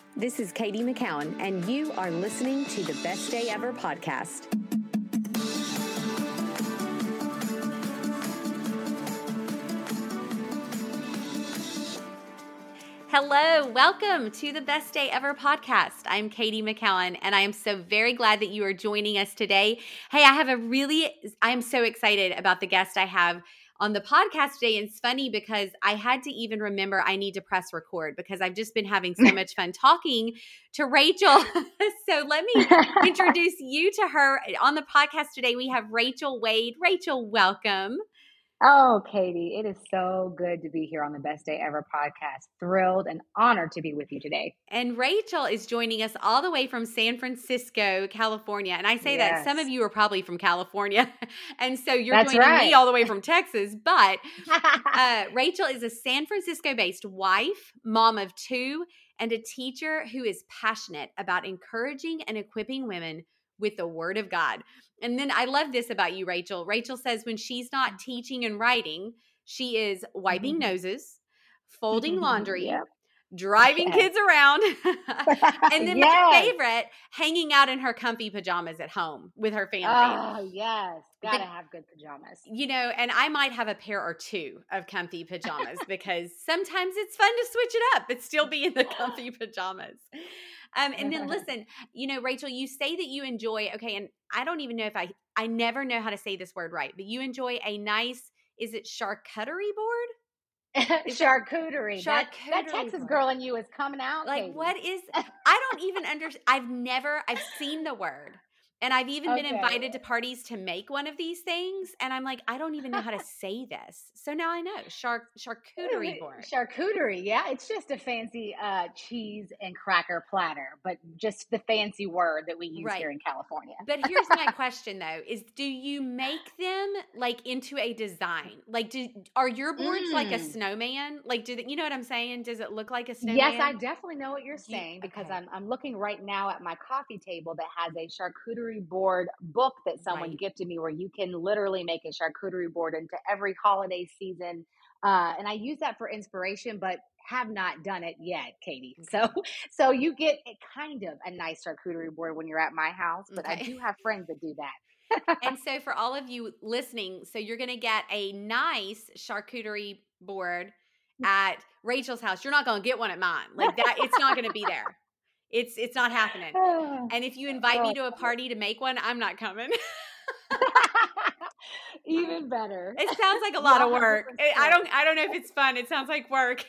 This is Katie McCowan, and you are listening to the Best Day Ever podcast. Hello, welcome to the Best Day Ever podcast. I'm Katie McCowan, and I am so very glad that you are joining us today. Hey, I am so excited about the guest I have on the podcast today. And it's funny because I had to even remember I need to press record because I've just been having so much fun talking to Rachel. So let me introduce you to her. On the podcast today, we have Rachel Wade. Rachel, welcome. Oh, Katie, it is so good to be here on the Best Day Ever podcast. Thrilled and honored to be with you today. And Rachel is joining us all the way from San Francisco, California. And I say that some of you are probably from California. And so you're joining me all the way from Texas. But Rachel is a San Francisco-based wife, mom of two, and a teacher who is passionate about encouraging and equipping women with the Word of God. And then I love this about you, Rachel. Rachel says when she's not teaching and writing, she is wiping noses, folding laundry, driving kids around, and then my favorite, hanging out in her comfy pajamas at home with her family. Oh, yes. Gotta have good pajamas. You know, and I might have a pair or two of comfy pajamas because sometimes it's fun to switch it up, but still be in the comfy pajamas. And then listen, you know, Rachel, you say that you enjoy, okay, and I don't even know if I never know how to say this word right, but you enjoy a nice, is it charcuterie board? Charcuterie. That Texas girl in you is coming out. Like, Katie. what is, I don't even understand. I've seen the word. And I've even been invited to parties to make one of these things. And I'm like, I don't even know how to say this. So now I know. Charcuterie board. Charcuterie, yeah. It's just a fancy cheese and cracker platter, but just the fancy word that we use here in California. But here's my question, though, is do you make them like into a design? Like, are your boards like a snowman? Like, you know what I'm saying? Does it look like a snowman? Yes, I definitely know what you're saying because I'm looking right now at my coffee table that has a charcuterie board book that someone gifted me where you can literally make a charcuterie board into every holiday season. And I use that for inspiration, but have not done it yet, Katie. So you get kind of a nice charcuterie board when you're at my house, but I do have friends that do that. And so for all of you listening, so you're going to get a nice charcuterie board at Rachel's house. You're not going to get one at mine. Like that, it's not going to be there. It's not happening. And if you invite me to a party to make one, I'm not coming. Even better. It sounds like a lot of work. I don't know if it's fun. It sounds like work.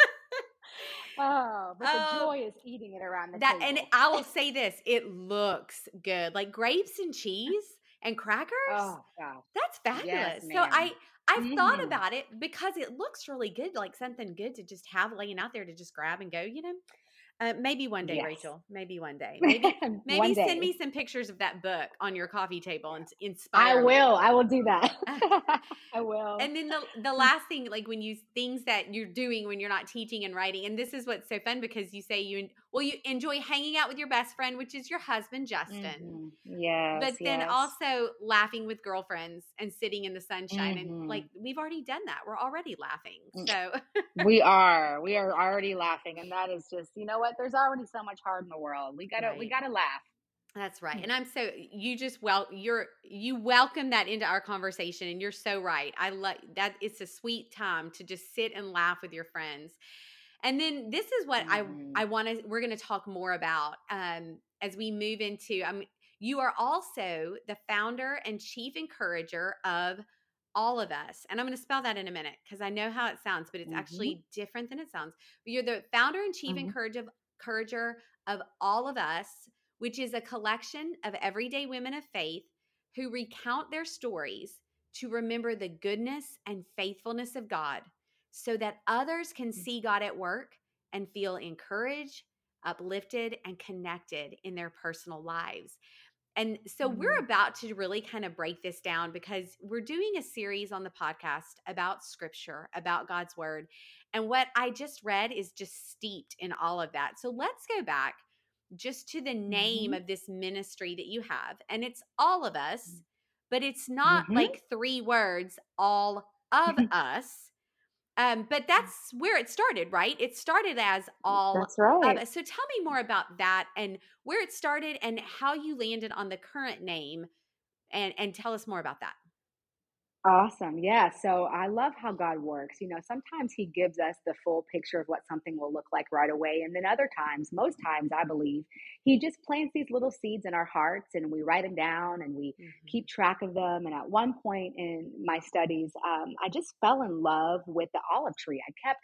But the joy is eating it around the table. And I will say this, it looks good. Like grapes and cheese and crackers. Oh, gosh. That's fabulous. Yes, so I've thought about it because it looks really good, like something good to just have laying out there to just grab and go, you know. Maybe one day, Rachel. Maybe one day. Maybe send me some pictures of that book on your coffee table and inspire me. I will do that. I will. And then the last thing, like things that you're doing when you're not teaching and writing, and this is what's so fun because you say you enjoy hanging out with your best friend, which is your husband, Justin. Yes. But then also laughing with girlfriends and sitting in the sunshine. And like, we've already done that. We're already laughing. So we are already laughing. And that is just, you know what? There's already so much hard in the world. We gotta laugh. That's right. And I'm so, you welcome that into our conversation and you're so right. I love that. It's a sweet time to just sit and laugh with your friends. And then this is what we're going to talk more about as we move into, you are also the founder and chief encourager of All of Us. And I'm going to spell that in a minute because I know how it sounds, but it's actually different than it sounds. But you're the founder and chief encourager of All of Us, which is a collection of everyday women of faith who recount their stories to remember the goodness and faithfulness of God so that others can see God at work and feel encouraged, uplifted, and connected in their personal lives. And so we're about to really kind of break this down because we're doing a series on the podcast about scripture, about God's word. And what I just read is just steeped in all of that. So let's go back just to the name of this ministry that you have. And it's All of Us, but it's not like three words, all of us. But that's where it started, right? It started as all That's right. of. So tell me more about that and where it started and how you landed on the current name, and tell us more about that. Awesome. Yeah. So I love how God works. Sometimes He gives us the full picture of what something will look like right away. And then other times, most times, I believe, He just plants these little seeds in our hearts and we write them down and we Mhm. keep track of them. And at one point in my studies, I just fell in love with the olive tree. I kept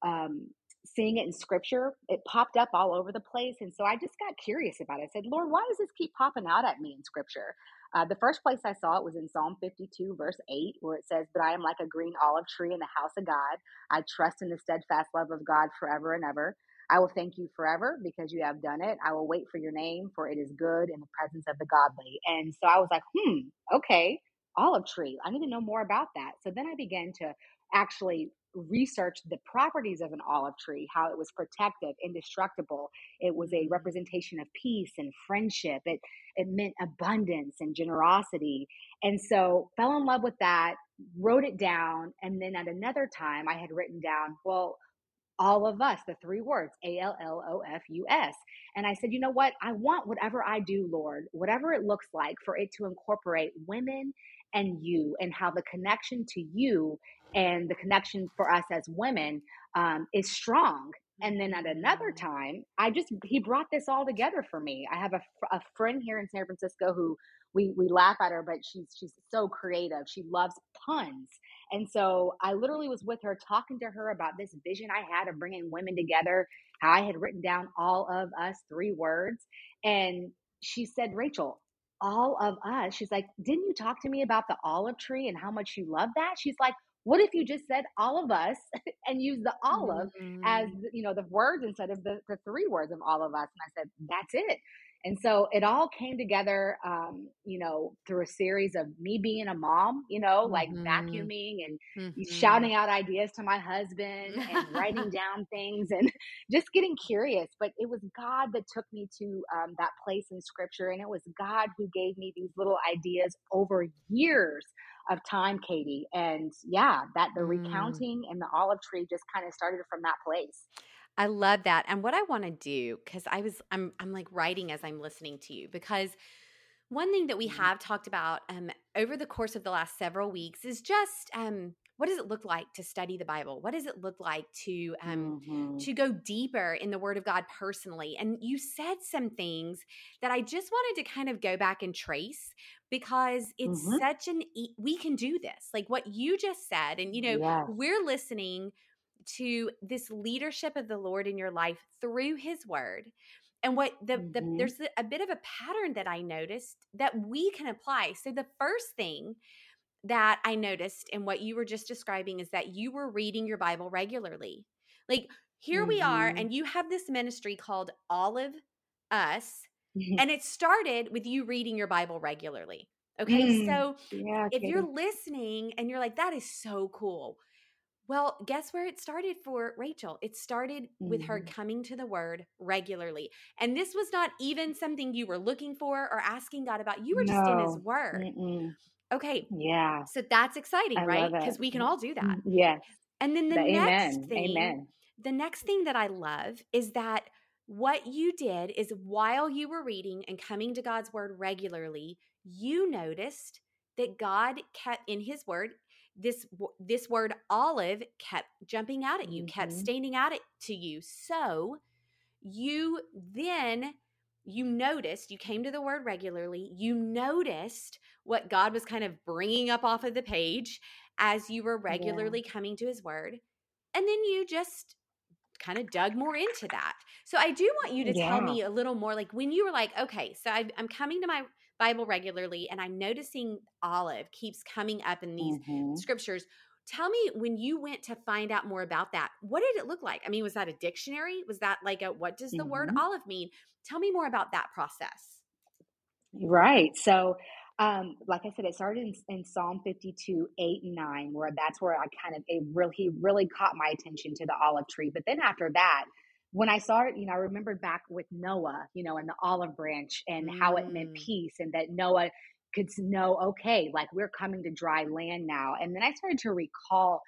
seeing it in scripture. It popped up all over the place. And so I just got curious about it. I said, Lord, why does this keep popping out at me in scripture? The first place I saw it was in Psalm 52, verse 8, where it says, "But I am like a green olive tree in the house of God. I trust in the steadfast love of God forever and ever. I will thank you forever because you have done it. I will wait for your name, for it is good in the presence of the godly." And so I was like, okay, olive tree. I need to know more about that. So then I began to actually research the properties of an olive tree, how it was protective, indestructible. It was a Mm. representation of peace and friendship. It meant abundance and generosity. And so fell in love with that, wrote it down. And then at another time, I had written down, well, all of us, the three words, ALLOFUS. And I said, you know what? I want whatever I do, Lord, whatever it looks like, for it to incorporate women and you, and how the connection to you and the connection for us as women is strong. And then at another Mhm. time, he brought this all together for me. I have a friend here in San Francisco who we laugh at her, but she's so creative. She loves puns. And so I literally was with her, talking to her about this vision I had of bringing women together, how I had written down all of us, three words. And she said, Rachel, all of us. She's like, didn't you talk to me about the olive tree and how much you love that? She's like, what if you just said all of us and use the olive as Mm. the words instead of the three words of all of us? And I said, that's it. And so it all came together, through a series of me being a mom, like Mhm. vacuuming and Mhm. shouting out ideas to my husband and writing down things and just getting curious. But it was God that took me to that place in scripture. And it was God who gave me these little ideas over years of time, Katie. And yeah, that the Mm. recounting and the olive tree just kind of started from that place. I love that. And what I want to do, because I'm like writing as I'm listening to you, because one thing that we Mhm. have talked about over the course of the last several weeks is just what does it look like to study the Bible? What does it look like Mhm. to go deeper in the Word of God personally? And you said some things that I just wanted to kind of go back and trace, because it's Mhm. such we can do this. Like what you just said, and Yes. we're listening to this leadership of the Lord in your life through His Word. And what Mhm. there's a bit of a pattern that I noticed that we can apply. So the first thing that I noticed in what you were just describing is that you were reading your Bible regularly. Like here we are, Mhm. and you have this ministry called Olive Us, and it started with you reading your Bible regularly. Okay, so Yeah, if you're Katie. listening and you're like, that is so cool, well, guess where it started for Rachel? It started with her Mhm. coming to the Word regularly. And this was not even something you were looking for or asking God about. You were just in His No. Word. Mm-mm. Okay, Yeah, so that's exciting, I right? love it. Because we can all do that. Yes. And then Amen. Amen. the next thing that I love is that what you did is while you were reading and coming to God's Word regularly, you noticed that God kept in His Word, this word olive kept jumping out at you, kept Mhm. standing out to you. So you then you noticed, you came to the Word regularly, you noticed what God was kind of bringing up off of the page as you were Yeah. regularly coming to His Word, and then you just kind of dug more into that. So I do want you to tell Yeah. me a little more, like when you were like, okay, so I'm coming to my Bible regularly and I'm noticing olive keeps coming up in these Mhm. scriptures. Tell me, when you went to find out more about that, what did it look like? I mean, was that a dictionary? Was that like what does the word Mhm. olive mean? Tell me more about that process. Right. So, like I said, it started in Psalm 52, 8 and 9, where that's where he really caught my attention to the olive tree. But then after that, when I saw it, I remembered back with Noah, and the olive branch and how it meant Mm, peace and that Noah could know, okay, like we're coming to dry land now. And then I started to recall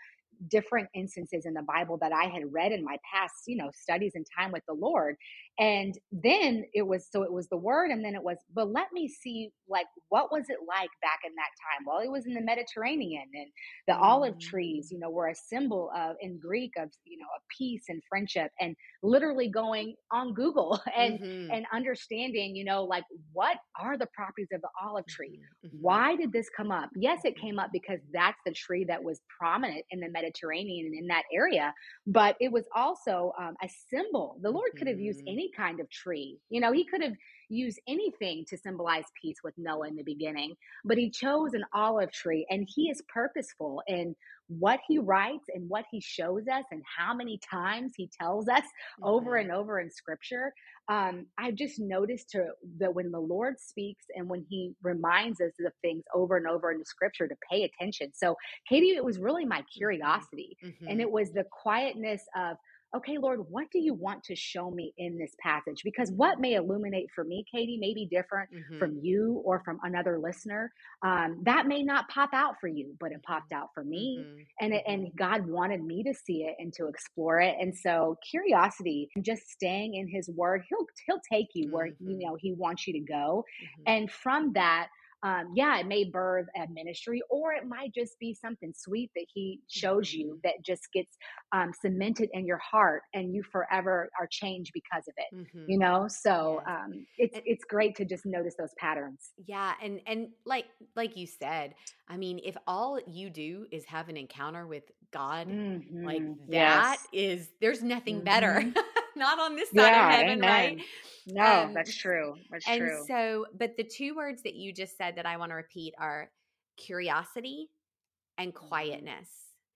different instances in the Bible that I had read in my past, studies and time with the Lord. And then it was the word, and then it was, but let me see, like, what was it like back in that time? Well, it was in the Mediterranean, and the olive trees, Mm. were a symbol of, in Greek, of, of peace and friendship. And literally going on Google Mhm. and understanding, like, what are the properties of the olive tree? Mhm. Mhm. Why did this come up? Yes, it Mhm. came up because that's the tree that was prominent in the Mediterranean and in that area, but it was also a symbol. The Lord could have used Mhm. any kind of tree. He could have used anything to symbolize peace with Noah in the beginning, but he chose an olive tree, and he is purposeful in what he writes and what he shows us and how many times he tells us over Mhm. and over in scripture. I've just noticed that when the Lord speaks and when he reminds us of things over and over in the scripture, to pay attention. So, Katie, it was really my Mhm. curiosity, and Mhm. it was the quietness of, okay, Lord, what do you want to show me in this passage? Because what may illuminate for me, Katie, may be different Mhm. from you or from another listener. That may not pop out for you, but it Mhm. popped out for me. Mhm. And Mhm. God wanted me to see it and to explore it. And so, curiosity and just staying in his word, he'll take you where, Mhm. he wants you to go. Mhm. And from that, yeah, it may birth a ministry, or it might just be something sweet that he shows you Mhm. that just gets cemented in your heart, and you forever are changed because of it. Mhm. So Yes. And it's great to just notice those patterns. yeah, and like you said, I mean, if all you do is have an encounter with God, like that Yes. is there's nothing better. Hmm. Not on this side of Yeah. heaven, right? Amen. No, Um that's true. That's and true. so but the two words that you just said that I want to repeat are curiosity and Hmm. quietness.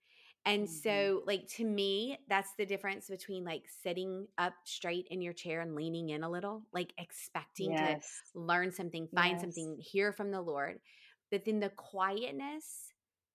And Hmm. so, like, to me, that's the difference between like sitting up straight in your chair and leaning in a little, like expecting to Yes. learn something, find Yes. something, hear from the Lord. But then the quietness,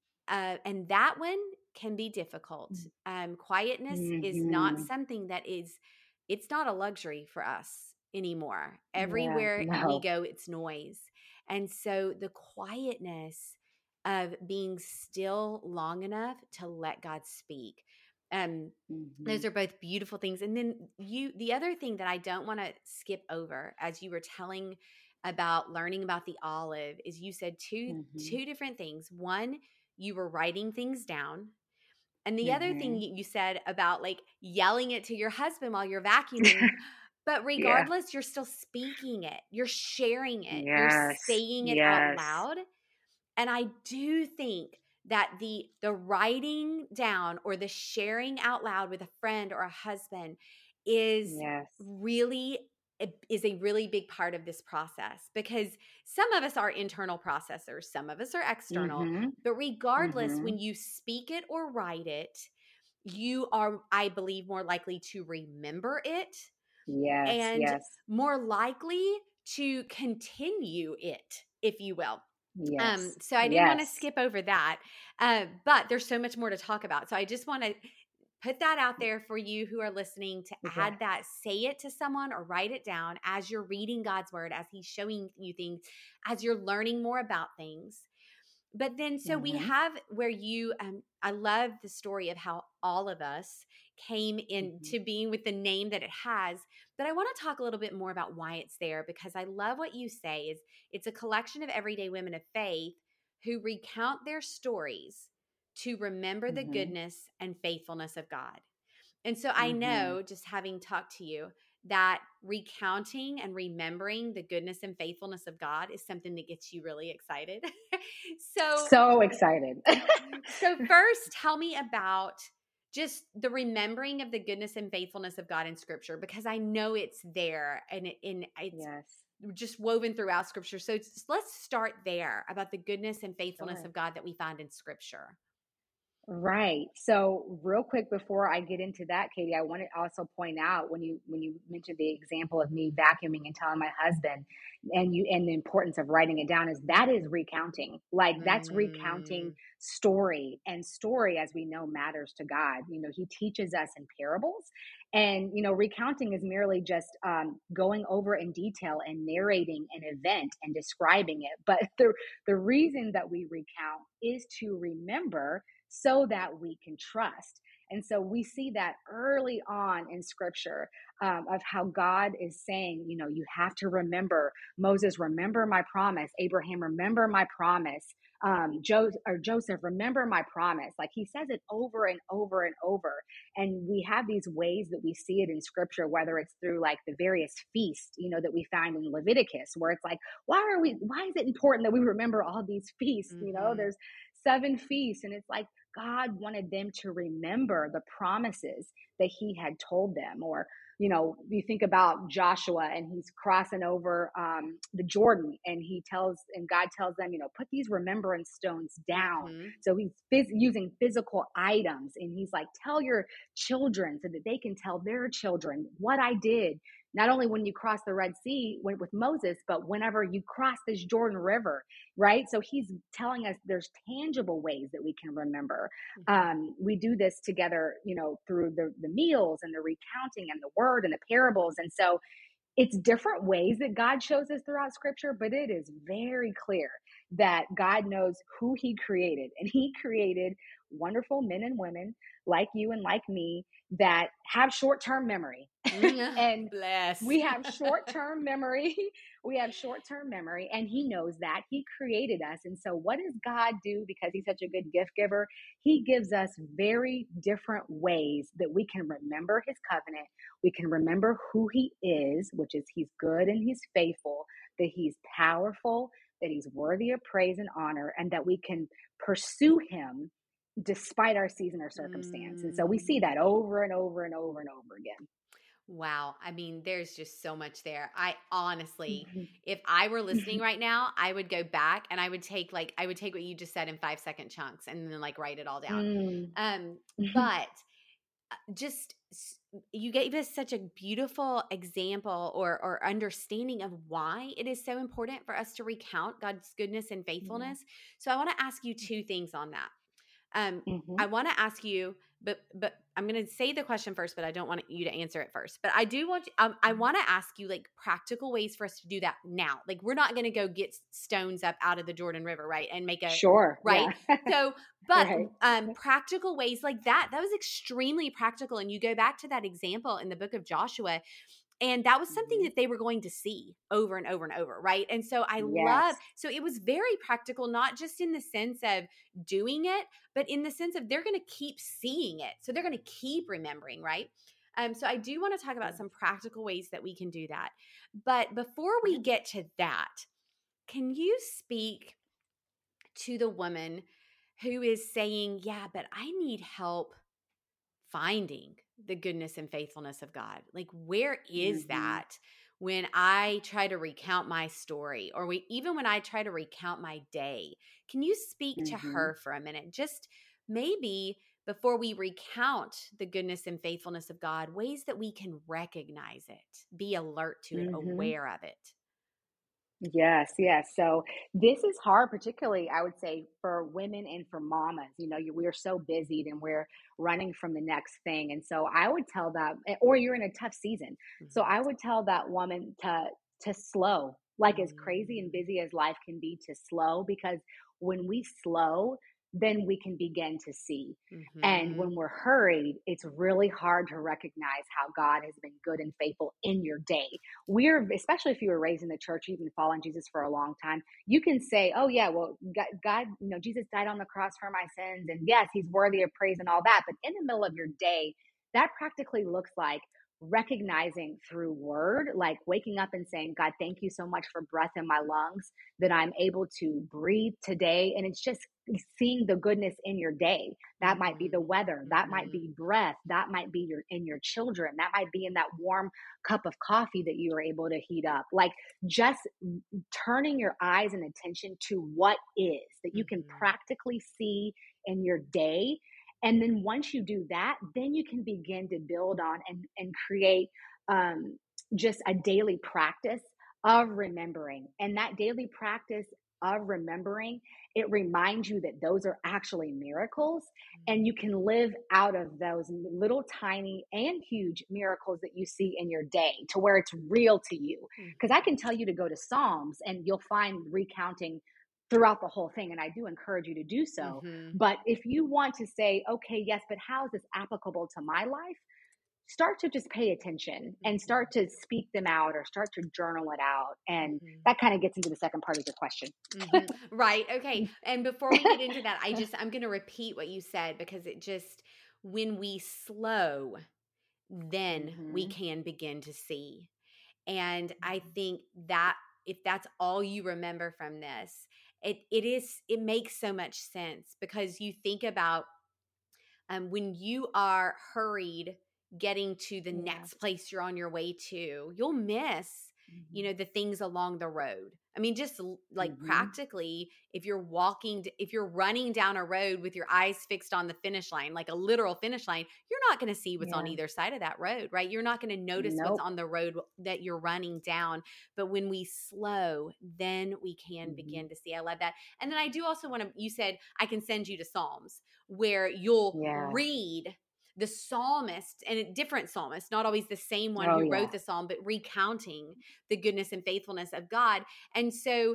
and that one can be difficult. Quietness is not Hmm. something that is, it's not a luxury for us anymore. Yeah. Everywhere we No. go, it's noise. And so the quietness of being still long enough to let God speak. Um, Hmm. those are both beautiful things. And then the other thing that I don't want to skip over as you were telling about learning about the olive is you said Hmm. two different things. One, you were writing things down. And the other thing Hmm. you said about like yelling it to your husband while you're vacuuming, but Yeah. regardless, you're still speaking it, you're sharing it, you're Yes. saying it out Yes. loud. And I do think that the writing down or the sharing out loud with a friend or a husband is Yes. really is a really big part of this process, because some of us are internal processors, some of us are external, Hmm. but regardless, Hmm. when you speak it or write it, you are, I believe, more likely to remember it Yes. and Yes. more likely to continue it, if you will. Yes. So I didn't want to Yes. skip over that, but there's so much more to talk about. So I just want to put that out there for you who are listening to Yes. add that, say it to someone or write it down as you're reading God's word, as He's showing you things, as you're learning more about things. But then, so we Hmm. have where you, I love the story of how all of us came Hmm. into being with the name that it has. But I want to talk a little bit more about why it's there, because I love what you say is it's a collection of everyday women of faith who recount their stories to remember the Hmm. goodness and faithfulness of God. And so I Hmm. know, just having talked to you, that recounting and remembering the goodness and faithfulness of God is something that gets you really excited. so So excited. so first, tell me about just the remembering of the goodness and faithfulness of God in Scripture, because I know it's there and it's Yes. just woven throughout Scripture. So let's start there about the goodness and faithfulness Sure. of God that we find in Scripture. Right. So real quick before I get into that, Katie, I want to also point out when you mentioned the example of me vacuuming and telling my husband, and the importance of writing it down, is that is recounting. Like, that's recounting Mm, story, and story, as we know, matters to God. He teaches us in parables, and recounting is merely just going over in detail and narrating an event and describing it. But the reason that we recount is to remember, so that we can trust. And so we see that early on in scripture, of how God is saying, you have to remember Moses, remember my promise. Abraham, remember my promise. Joseph, remember my promise. Like he says it over and over and over. And we have these ways that we see it in scripture, whether it's through like the various feasts, that we find in Leviticus, where it's like, why is it important that we remember all these feasts? There's 7 feasts, and it's like God wanted them to remember the promises that he had told them. Or, you think about Joshua, and he's crossing over the Jordan, and God tells them, put these remembrance stones down. So he's using physical items, and he's like, tell your children so that they can tell their children what I did. Not only when you cross the Red Sea with Moses, but whenever you cross this Jordan River, right? So he's telling us there's tangible ways that we can remember. We do this together, through the meals and the recounting and the word and the parables. And so it's different ways that God shows us throughout scripture, but it is very clear that God knows who he created. And he created wonderful men and women like you and like me that have short-term memory. And we have short-term memory. We have short-term memory, and he knows that. He created us. And so what does God do? Because he's such a good gift giver, he gives us very different ways that we can remember his covenant. We can remember who he is, which is he's good and he's faithful, that he's powerful, that he's worthy of praise and honor, and that we can pursue him despite our season or circumstance. And so we see that over and over and over and over again. Wow. I mean, there's just so much there. I honestly, if I were listening right now, I would go back and I would take what you just said in 5-second chunks and then like write it all down. But just, you gave us such a beautiful example or understanding of why it is so important for us to recount God's goodness and faithfulness. So I want to ask you 2 things on that. I want to ask you, but I'm going to say the question first, but I don't want you to answer it first. But I do want I want to ask you like practical ways for us to do that now. Like we're not going to go get stones up out of the Jordan River, right? And make a right. Yeah. So, but practical ways like that was extremely practical. And you go back to that example in the book of Joshua. And that was something that they were going to see over and over and over, right? And so so it was very practical, not just in the sense of doing it, but in the sense of they're going to keep seeing it. So they're going to keep remembering, right? So I do want to talk about some practical ways that we can do that. But before we get to that, can you speak to the woman who is saying, yeah, but I need help finding the goodness and faithfulness of God? Like, where is that when I try to recount my story, or even when I try to recount my day? Can you speak to her for a minute? Just maybe before we recount the goodness and faithfulness of God, ways that we can recognize it, be alert to it, aware of it. Yes. So this is hard, particularly, I would say, for women and for mamas. We're so busy and we're running from the next thing. And so I would tell that, or you're in a tough season. So I would tell that woman to slow, like as crazy and busy as life can be, to slow, because when we slow, then we can begin to see. And when we're hurried, it's really hard to recognize how God has been good and faithful in your day. Especially if you were raised in the church, you've been following Jesus for a long time, you can say, oh yeah, well, God, Jesus died on the cross for my sins, and yes, he's worthy of praise and all that. But in the middle of your day, that practically looks like recognizing through word, like waking up and saying, God, thank you so much for breath in my lungs, that I'm able to breathe today. And it's just seeing the goodness in your day. That might be the weather. That might be breath. That might be in your children. That might be in that warm cup of coffee that you were able to heat up. Like just turning your eyes and attention to what is that you can practically see in your day. And then once you do that, then you can begin to build on and create just a daily practice of remembering. And that daily practice of remembering, it reminds you that those are actually miracles, and you can live out of those little tiny and huge miracles that you see in your day to where it's real to you. Because I can tell you to go to Psalms and you'll find recounting throughout the whole thing. And I do encourage you to do so. Mm-hmm. But if you want to say, okay, yes, but how is this applicable to my life? Start to just pay attention and start to speak them out or start to journal it out. And Mm-hmm. that kind of gets into the second part of your question. Mm-hmm. Right. Okay. And before we get into that, I'm going to repeat what you said, because it just, when we slow, then we Mm-hmm. can begin to see. And I think that if that's all you remember from this, it makes so much sense, because you think about when you are hurried getting to the Yeah. next place you're on your way to, you'll miss, Mm-hmm. the things along the road. I mean, just like Mm-hmm. practically, if you're if you're running down a road with your eyes fixed on the finish line, like a literal finish line, you're not going to see what's on Yeah. either side of that road, right? You're not going to notice what's Nope. on the road that you're running down. But when we slow, then we can Mm-hmm. begin to see. I love that. And then I do also want to, you said, I can send you to Psalms, where you'll Yeah. read the psalmist, and different psalmists, not always the same one Oh, who yeah. wrote the psalm, but recounting the goodness and faithfulness of God. And so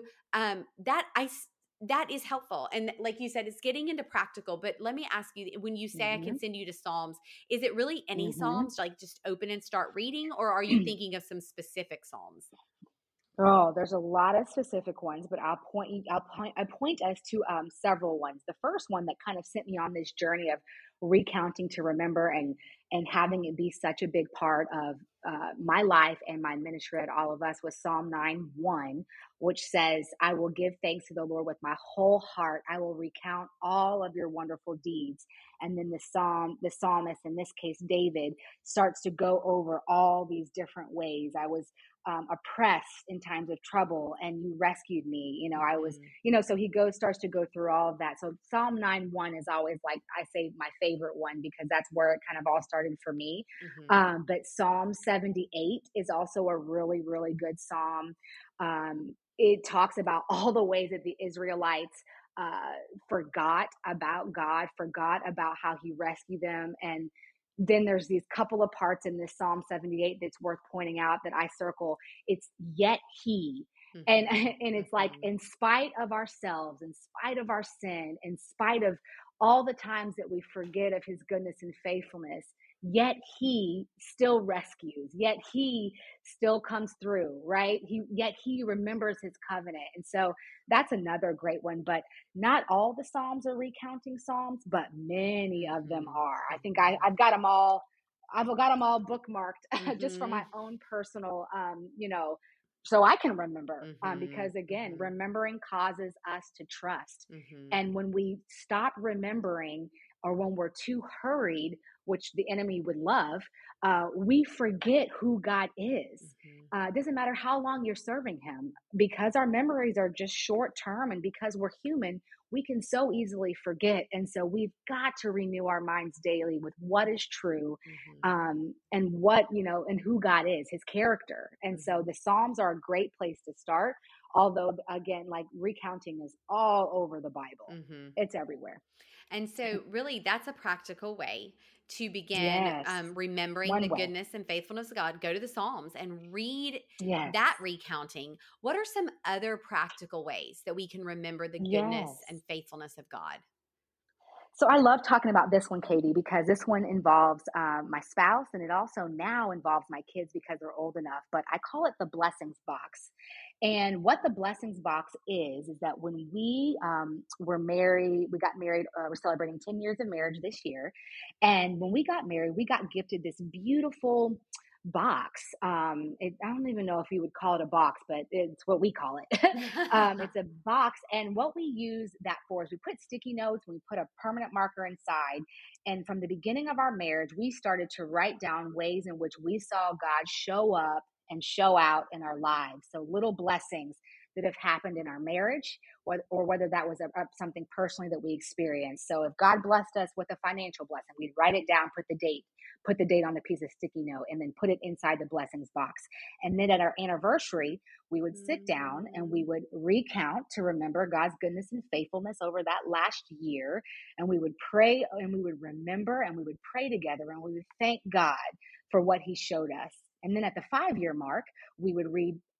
that is helpful. And like you said, it's getting into practical. But let me ask you, when you say I Mm-hmm. can send you to Psalms, is it really any Mm-hmm. Psalms, like just open and start reading, or are you thinking of some specific Psalms? Oh, there's a lot of specific ones, but I point us to several ones. The first one that kind of sent me on this journey of recounting to remember and having it be such a big part of my life and my ministry at All of Us was Psalm 9:1, which says, "I will give thanks to the Lord with my whole heart. I will recount all of your wonderful deeds." And then the psalmist, in this case David, starts to go over all these different ways. I was oppressed in times of trouble and you rescued me. I was, Mm-hmm. so starts to go through all of that. So Psalm 9:1 is always, like I say, my favorite one, because that's where it kind of all started for me. Mm-hmm. But Psalm 78 is also a really, really good Psalm. It talks about all the ways that the Israelites forgot about God, forgot about how he rescued them. And then there's these couple of parts in this Psalm 78 that's worth pointing out that I circle. It's yet he. And Mm-hmm. and it's like, Mm-hmm. in spite of ourselves, in spite of our sin, in spite of all the times that we forget of his goodness and faithfulness, yet he still rescues, yet he still comes through, right? Yet he remembers his covenant. And so that's another great one. But not all the Psalms are recounting Psalms, but many of them Mm-hmm. are. I think Mm-hmm. I've got them all. I've got them all bookmarked just for Mm-hmm. my own personal, so I can remember. Mm-hmm. Because again, Mm-hmm. remembering causes us to trust. Mm-hmm. And when we stop remembering, or when we're too hurried, which the enemy would love, we forget who God is. Mm-hmm. It doesn't matter how long you're serving him, because our memories are just short term. And because we're human, we can so easily forget. And so we've got to renew our minds daily with what is true, Mm-hmm. and what, and who God is, his character. And so Mm-hmm. the Psalms are a great place to start. Although, again, like, recounting is all over the Bible, Mm-hmm. it's everywhere. And so, really, that's a practical way to begin Yes. remembering the One way. goodness and faithfulness of God. Go to the Psalms and read Yes. that recounting. What are some other practical ways that we can remember the goodness Yes. and faithfulness of God? So I love talking about this one, Katie, because this one involves my spouse, and it also now involves my kids because they're old enough. But I call it the blessings box. And what the blessings box is that when we were married, we got married, we're celebrating 10 years of marriage this year. And when we got married, we got gifted this beautiful box. I don't even know if you would call it a box, but it's what we call it. It's a box. And what we use that for is we put sticky notes, we put a permanent marker inside. And from the beginning of our marriage, we started to write down ways in which we saw God show up and show out in our lives. So little blessings that have happened in our marriage, or whether that was something personally that we experienced. So if God blessed us with a financial blessing, we'd write it down, put the date on the piece of sticky note, and then put it inside the blessings box. And then at our anniversary, we would sit down and we would recount to remember God's goodness and faithfulness over that last year. And we would pray, and we would remember, and we would pray together, and we would thank God for what he showed us. And then at the 5-year mark, we would read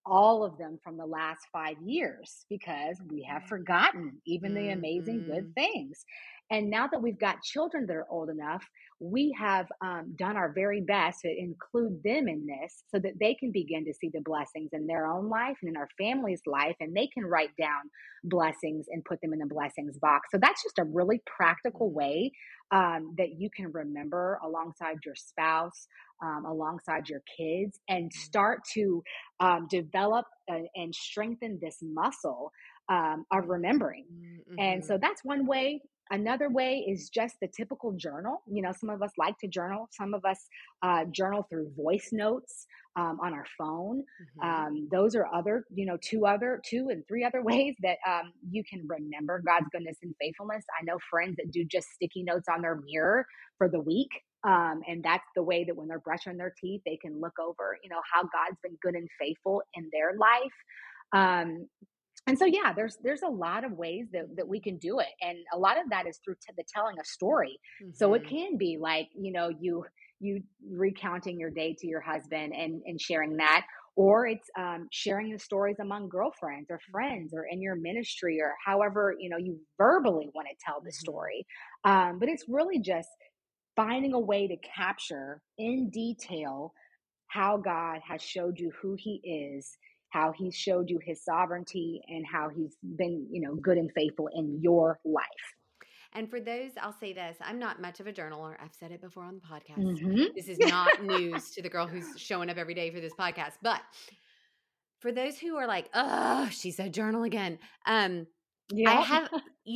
all of them from the last 5 years because we have forgotten even the amazing good Mhm. things. And now that we've got children that are old enough, we have done our very best to include them in this so that they can begin to see the blessings in their own life and in our family's life, and they can write down blessings and put them in the blessings box. So that's just a really practical Mhm. way that you can remember alongside your spouse, alongside your kids, and Mhm. start to develop and strengthen this muscle of remembering. Mhm. And so Mhm. that's one way. Another way is just the typical journal. You know, some of us like to journal. Some of us journal through voice notes on our phone. Mhm. Those are other, two and three other ways that you can remember God's goodness and faithfulness. I know friends that do just sticky notes on their mirror for the week. And that's the way that when they're brushing their teeth, they can look over, how God's been good and faithful in their life. Um, and so, yeah, there's a lot of ways that we Mhm. can do it, and a lot of that is through the telling a story. So it Mhm. can be like, you recounting your day to your husband and sharing that, or it's sharing the stories among girlfriends or friends Mhm. or in your ministry or however you verbally want to tell the Mhm. story. But it's really just finding a way to capture in detail how God has showed you who He is, how He showed you His sovereignty, and how He's been, good and faithful in your life. And for those, I'll say this, I'm not much of a journaler. I've said it before on the podcast. Hmm. This is not news to the girl who's showing up every day for this podcast. But for those who are like, "Oh, she said journal again." I Yep. have,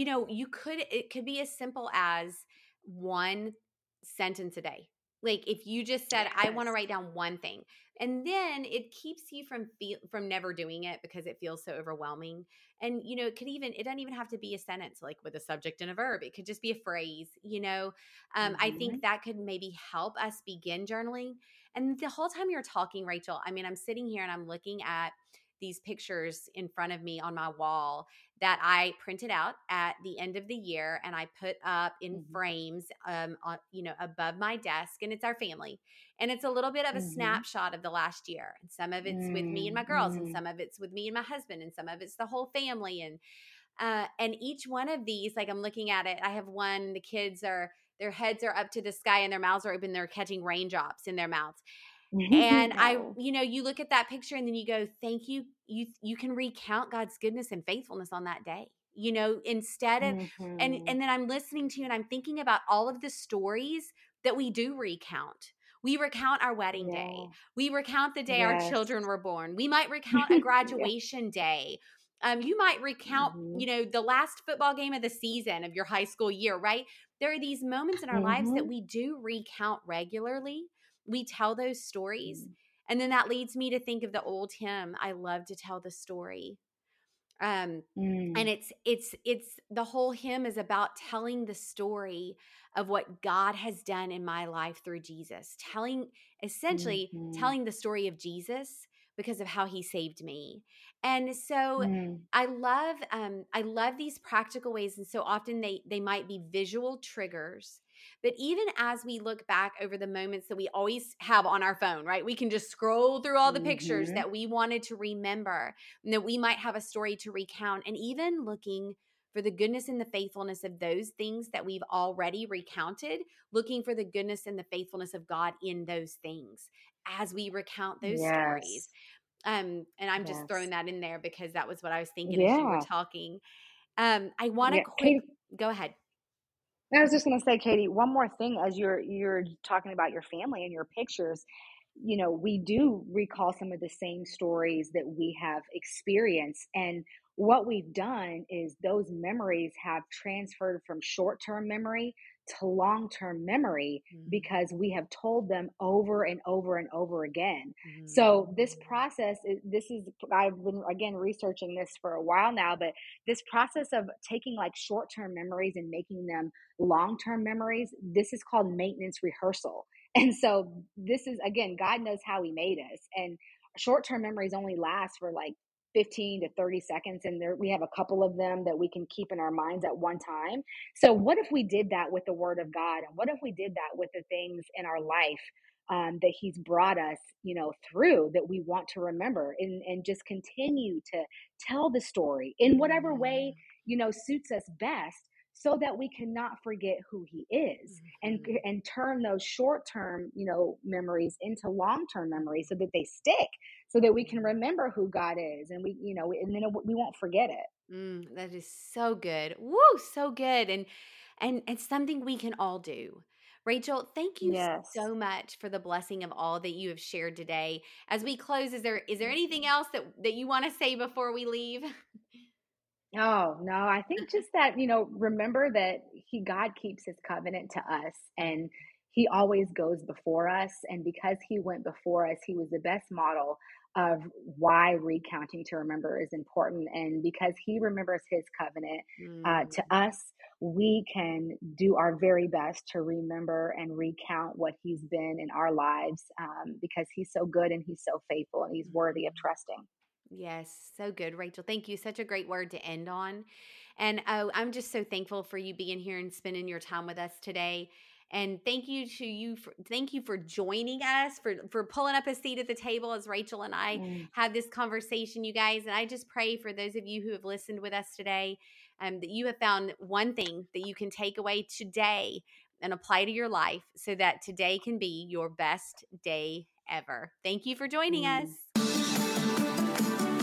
it could be as simple as one sentence a day. Like if you just said, I want to Yes. write down one thing, and then it keeps you from never doing it because it feels so overwhelming. And it doesn't even have to be a sentence like with a subject and a verb. It could just be a phrase. I think Hmm. that could maybe help us begin journaling. And the whole time you're talking, Rachel, I mean, I'm sitting here and I'm looking at these pictures in front of me on my wall that I printed out at the end of the year and I put up in Hmm. frames, above my desk. And it's our family. And it's a little bit of a Hmm. snapshot of the last year. And some of it's with me and my girls, and Hmm. some of it's with me and my husband, and some of it's the whole family. And each one of these, like I'm looking at it, I have one, the kids are, their heads are up to the sky and their mouths are open. They're catching raindrops in their mouths. And No. you look at that picture and then you go, thank you. You can recount God's goodness and faithfulness on that day, instead of, Hmm. and then I'm listening to you and I'm thinking about all of the stories that we do recount. We recount our wedding day. Yeah. We recount the day our Yes. children were born. We might recount a Yeah. graduation day. You might recount, Hmm. the last football game of the season of your high school year, right? There are these moments in our lives that Hmm. we do recount regularly. We tell those stories. And then that leads me to think of the old hymn, I love to tell the story. Um, and Hmm. it's the whole hymn is about telling the story of what God has done in my life through Jesus, essentially Hmm. telling the story of Jesus because of how he saved me. And so Hmm. I love these practical ways, and so often they might be visual triggers. But even as we look back over the moments that we always have on our phone, right? We can just scroll through all the pictures Hmm. that we wanted to remember, and that we might have a story to recount, and even looking for the goodness and the faithfulness of those things that we've already recounted, looking for the goodness and the faithfulness of God in those things as we recount those stories. Yes. And I'm just throwing Yes. that in there because that was what I was thinking as you were Yeah. talking. I want to Yeah. quick Katie, go ahead. I was just going to say, Katie, one more thing as you're talking about your family and your pictures. We do recall some of the same stories that we have experienced. And what we've done is those memories have transferred from short term memory to long term memory Mhm. because we have told them over and over and over again. Mhm. So, this process, I've been again researching this for a while now, but this process of taking like short term memories and making them long term memories, this is called maintenance rehearsal. And so this is again, God knows how He made us. And short-term memories only last for like 15 to 30 seconds. And there we have a couple of them that we can keep in our minds at one time. So what if we did that with the Word of God? And what if we did that with the things in our life? that he's brought us, through, that we want to remember, and just continue to tell the story in whatever way, suits us best, so that we cannot forget who he is, and Mhm. and turn those short-term, memories into long-term memories, so that they stick, so that we can remember who God is, and and then we won't forget it. That is so good. Woo, so good. And it's something we can all do. Rachel, thank you Yes. so much for the blessing of all that you have shared today. As we close, is there anything else that you want to say before we leave? Oh, no, I think just that, remember that God keeps his covenant to us, and he always goes before us. And because he went before us, he was the best model of why recounting to remember is important. And because he remembers his covenant to Mm, us, we can do our very best to remember and recount what he's been in our lives, because he's so good and he's so faithful and he's worthy of mm. trusting. Yes, so good, Rachel. Thank you. Such a great word to end on. And I'm just so thankful for you being here and spending your time with us today. And thank you for joining us, for pulling up a seat at the table as Rachel and I Mm. have this conversation, you guys. And I just pray for those of you who have listened with us today, that you have found one thing that you can take away today and apply to your life, so that today can be your best day ever. Thank you for joining Mm. us.